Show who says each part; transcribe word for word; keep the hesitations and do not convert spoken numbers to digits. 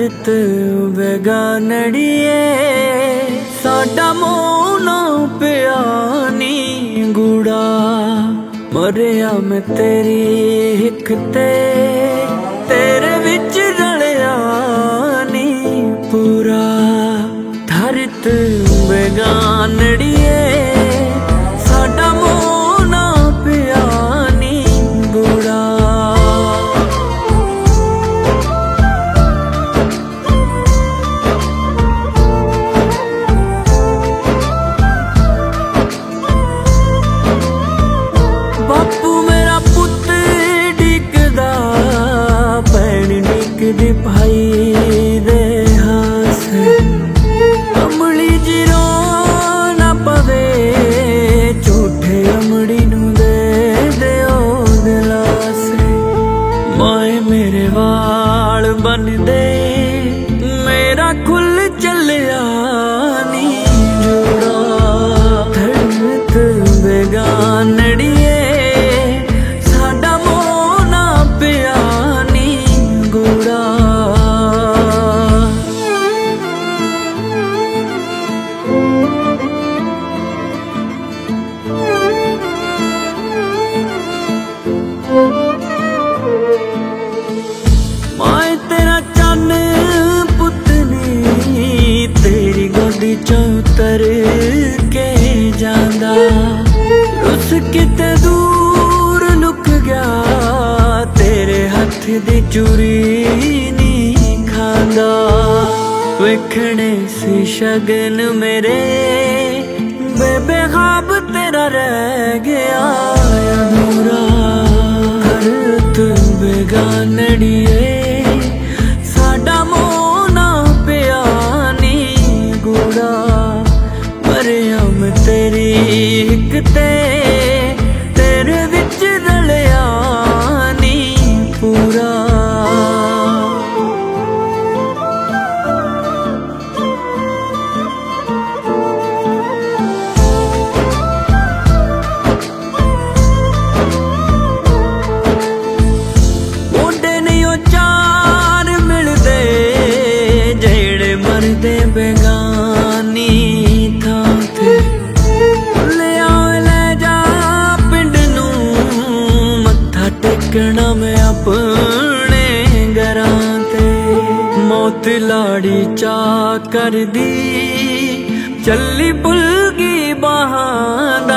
Speaker 1: धरत बेगानड़िए साडा मोना पिया नी गुड़ा मरिया मैं तेरी हिक ते तेरे विच रलिया नी पूरा धरत बेगानड़िए साडा मोना पिया नी गुड़ा। बापू मेरा पुत डिकदा भैन डिकदी भाई दे हास अमली जिरो ना पवे झूठे अमड़ी नू दे दियो दिलासे माए मेरे वाल बन दे मेरा खुल चलिया नी जुड़ा धरत बेगानड़िए माए तेरा चन पुतनी तेरी गोदी चौतर के जांदा रुस किते दूर लुक गया तेरे हथ दी चूरी नी खांदा वेखने सी शगन मेरे बेबे ख्वाब तेरा रह गया अधूरा धरत बेगानड़िए साडा मोना पिया नी गुड़ा मरिया मैं तेरी हिक ते तेरे विच रलिया नी पूरा। दे बेगानी थां ते ले आओ ले जा पिंड नू मत्था टेकना मैं अपने घरां ते मौत लाड़ी चा कर दी चली भुल गई बाहां